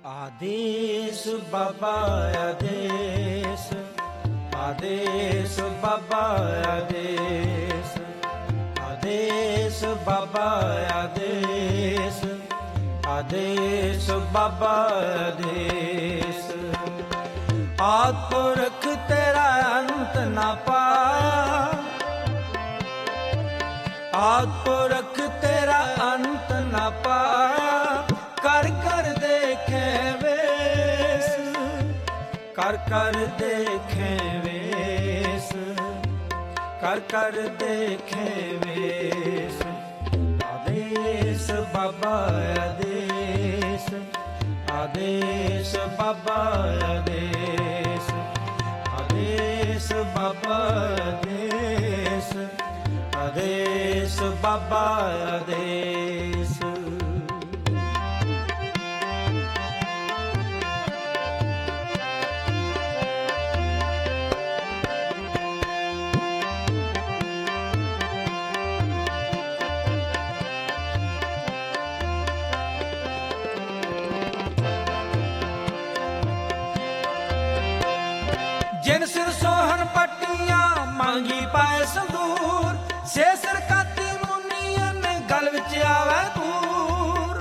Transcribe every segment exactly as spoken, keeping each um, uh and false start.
आदेश बाबा आदेश, आदेश बाबा आदेश, आदेश बाबा आदेश, आदेश बाबा आदेश। आद पुरख तेरा अंत ना पाया, आद पुरख तेरा अंत ना पाया। कर कर देखे वेश, कर कर देखे वेश, कर कर देखे वेश। आदेश बाबा आदेश, आदेश बाबा आदेश, आदेश बाबा आदेश, आदेश बाबा आदेश। जिन सिर सोहन पट्टियां मांगी पाए संदूर, से सिर काती मुनियन गल विच आवे दूर।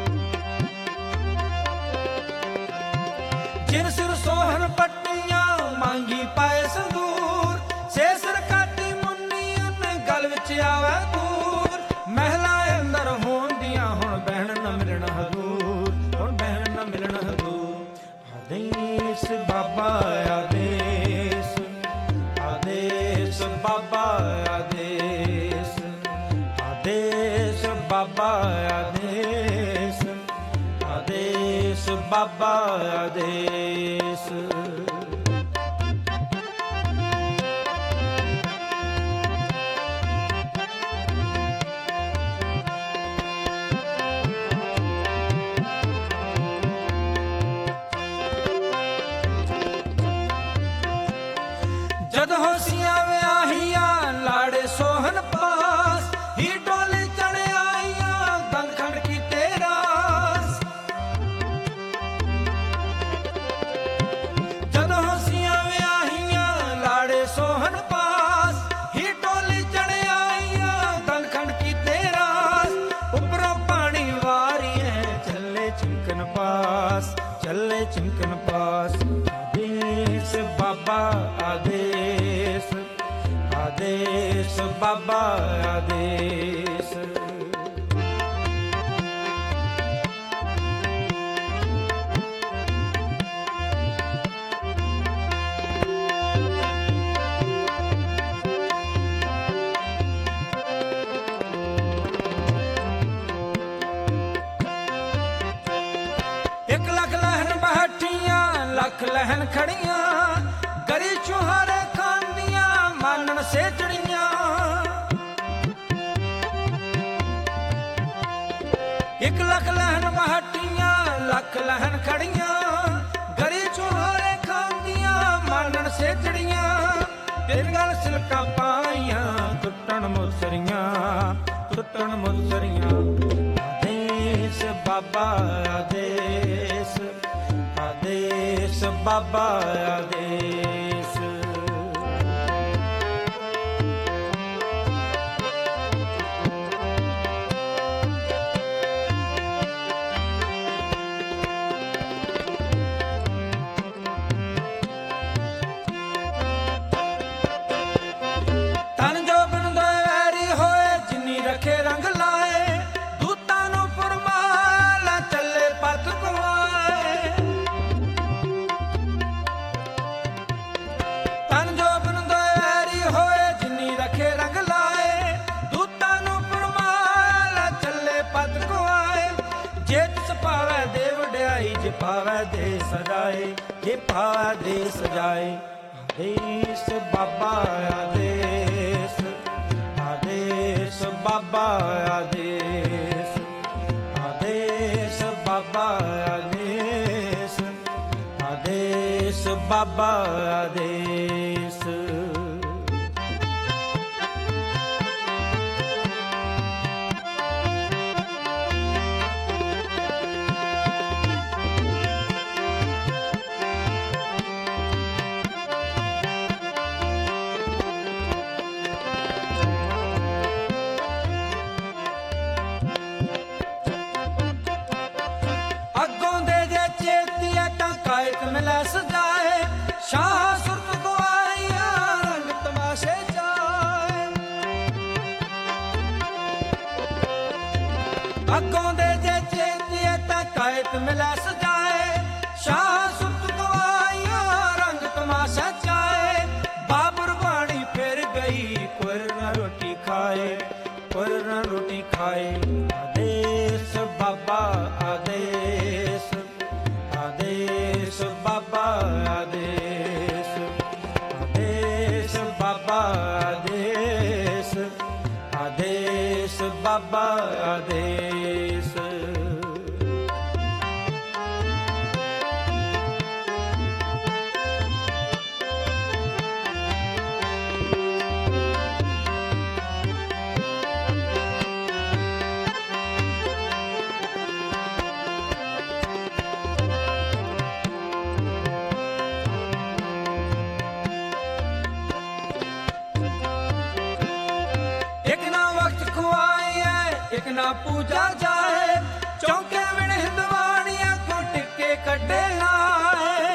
जिन सिर सोहन पट्टियां मांगी पाए संदूर, से सिर काती मुनियन गल विच आवे दूर। महला अंदर होंदियां हुण बहन न मिलन हजूर, हुण बहन न मिलन हजूर। आदेश बाबा आदेश, आदेश बाबा आदेश, आदेश बाबा आदेश, आदेश बाबा आदेश। जद होशियां व्याहियां लाड़े सोहन पास, ही डोले चढ़े आईयां दलखंड की तेरास। जद होशियां व्याहियां लाड़े सोहन पास, ही डोले चढ़े आईयां दलखंड की तेरास। उपरों पानी वारिये चले चिमकन पास, चले चिमकन पास। आदेश बाबा आदेश, आदेश बाबा आदेश। एक लख लहन बहठियां लख लहन खड़ियां, गरी चुहारे खांदियां मानन सेचड़ियां। एक लख लहन बहठियां लख लहन खड़ियां, गरी चुहारे खांदियां मानन सेचड़ियां। तेरे गल सिलका पाइयां टुटन मुसरियां, टुटन मुसरियां। आदेश बाबा आदेश, आदेश बाबा आदेश। तन जो बिन दो वैरी होए जिन्नी रखे रंग लाए, दूतां नूं फरमाला चले पत कुआए। तन जो बिन दो वैरी होए जिन्नी रखे रंग लाए, दूतां नूं फरमाला चले पत कुआए। जे तिस पावै दे वड्याई, जे पावै दे सजाए, जे पावै दे सजाए। आदेश बाबा आदेश, आदेश बाबा आदेश, आदेश बाबा आदेश, आदेश बाबा आदेश। ਮਿਲੈ ਸਜਾਏ, ਸ਼ਾਹ ਸੁਰਤ ਗਵਾਈਆਂ ਰੰਗ ਤਮਾਸ਼ੇ ਜਾਏ। ਅੱਗੋਂ ਦੇ ਜੇ ਚੇਤੀਏ ਤਾਂ ਕਾਇਤ ਮਿਲੈ ਸਜਾਏ, ਸ਼ਾਹ ਸੁਰਤ ਗਵਾਈਆਂ ਰੰਗ ਤਮਾਸ਼ਾ ਜਾਏ। ਬਾਬਰ ਬਾਣੀ ਫਿਰ ਗਈ ਕੁਰ ਨਾ ਰੋਟੀ ਖਾਏ, ਕੁਰ ਨਾ ਰੋਟੀ ਖਾਏ। ਆਦੇਸ਼ ਬਾਬਾ ਆਦੇਸ਼, ਆਦੇਸ਼ ਬਾਬਾ ਆਦੇਸ਼, ਆਦੇਸ਼ ਬਾਬਾ ਆਦੇਸ਼, ਆਦੇਸ਼ ਬਾਬਾ ਆਦੇਸ਼। ਇੱਕ ਨਾ ਵਕਤ ਖੁਆਈਐ ਇੱਕ ਨਾ ਪੂਜਾ ਜਾਏ, ਚੌਂਕੇ ਵਿਣ ਹਿੰਦਵਾਣੀਆਂ ਕੋ ਟਿੱਕੇ ਕੱਢੇ ਲਾਏ।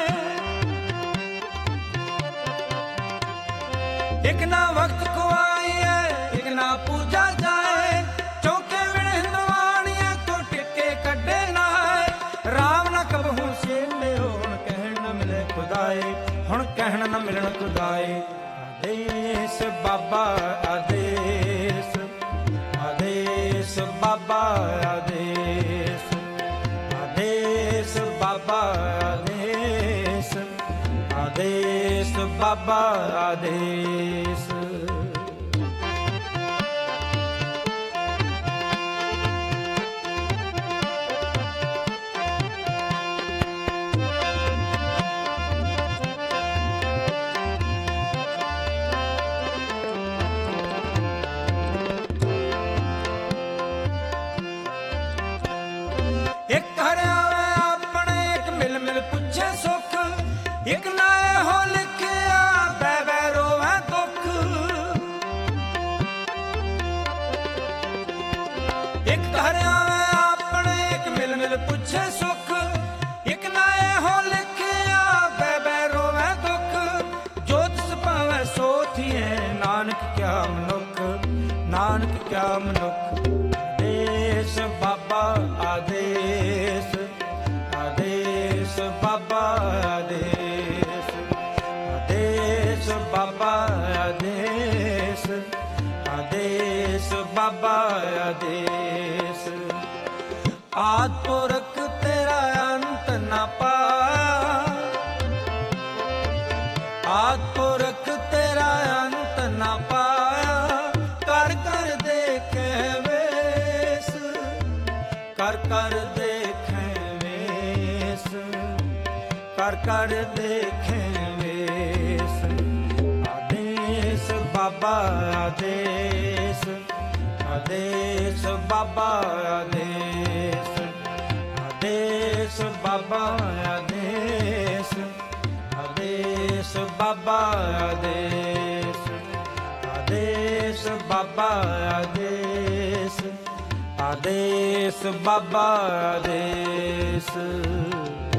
ਇੱਕ ਨਾ ਵਕਤ ਖੁਆਈਐ ਇੱਕ ਨਾ ਪੂਜਾ ਜਾਏ, ਚੌਂਕੇ ਵਿਣ ਹਿੰਦਵਾਣੀਆਂ ਕੋ ਟਿੱਕੇ ਕੱਢੇ ਲਾਏ। ਰਾਮ ਨਾ ਕਬਹੂ ਸੇਲੇ ਹੁਣ ਕਹਿਣ ਨਾ ਮਿਲੇ ਖੁਦਾਏ, ਹੁਣ ਕਹਿਣ ਨਾ ਮਿਲਣ ਖੁਦਾਏ। ਆਦੇਸ਼ ਬਾਬਾ ਆਦੇਸ਼, ਆਦੇਸ਼ ਬਾਬਾ ਆਦੇਸ਼, ਆਦੇਸ਼ ਬਾਬਾ ਆਦੇਸ਼, ਆਦੇਸ਼ ਬਾਬਾ ਆਦੇਸ਼। ਇੱਕ ਹਰਿਆ ਆਪਣੇ ਇੱਕ ਮਿਲ ਮਿਲ ਪੁੱਛੇ ਸੁੱਖ, ਇੱਕ ਨਾ ਇਹੋ ਲਿਖਿਆ ਬੈ ਬੈ ਰੋਵੇ ਦੁੱਖ। ਇੱਕ ਹਰਿਆ ਆਪਣੇ ਇੱਕ ਮਿਲ ਮਿਲ ਪੁੱਛੇ ਸੁੱਖ, ਇੱਕ ਨਾ ਇਹੋ ਲਿਖਿਆ ਬੈ ਬੈ ਰੋਵੇ ਦੁੱਖ। ਜੋ ਤਿਸ ਭਾਵੈ ਸੋ ਥੀਏ ਨਾਨਕ ਕਿਆ ਮਨੁੱਖ, ਨਾਨਕ ਕਿਆ ਮਨੁੱਖ। ਆਦੇਸ਼ ਬਾਬਾ ਆਦੇਸ਼, ਆਦੇਸ਼ ਬਾਬਾ ਆਦੇਸ਼, ਆਦੇਸ਼ ਬਾਬਾ ਆਦੇਸ਼, ਆਦੇਸ਼ ਬਾਬਾ ਆਦੇਸ਼। ਆਦਿ ਪੁਰਖ ਤੇਰਾ ਅੰਤ ਨਾ ਪਾਇਆ, ਆਦਿ ਪੁਰਖ ਤੇਰਾ ਅੰਤ ਨਾ ਪਾਇਆ। ਕਰ ਕਰ ਦੇਖੇ ਵੇਸ, ਕਰ ਕਰ ਦੇਖੇ ਵੇਸ, ਕਰ ਕਰ ਦੇਖੇ ਵੇਸ। ਆਦੇਸ਼ ਬਾਬਾ ਆਦੇਸ਼, ਆਦੇਸ਼ ਬਾਬਾ ਆਦੇਸ਼, ਆਦੇਸ਼ ਬਾਬਾ ਆਦੇਸ਼, ਆਦੇਸ਼ ਬਾਬਾ ਆਦੇਸ਼, ਆਦੇਸ਼ ਬਾਬਾ ਆਦੇਸ਼, ਆਦੇਸ਼ ਬਾਬਾ ਆਦੇਸ਼।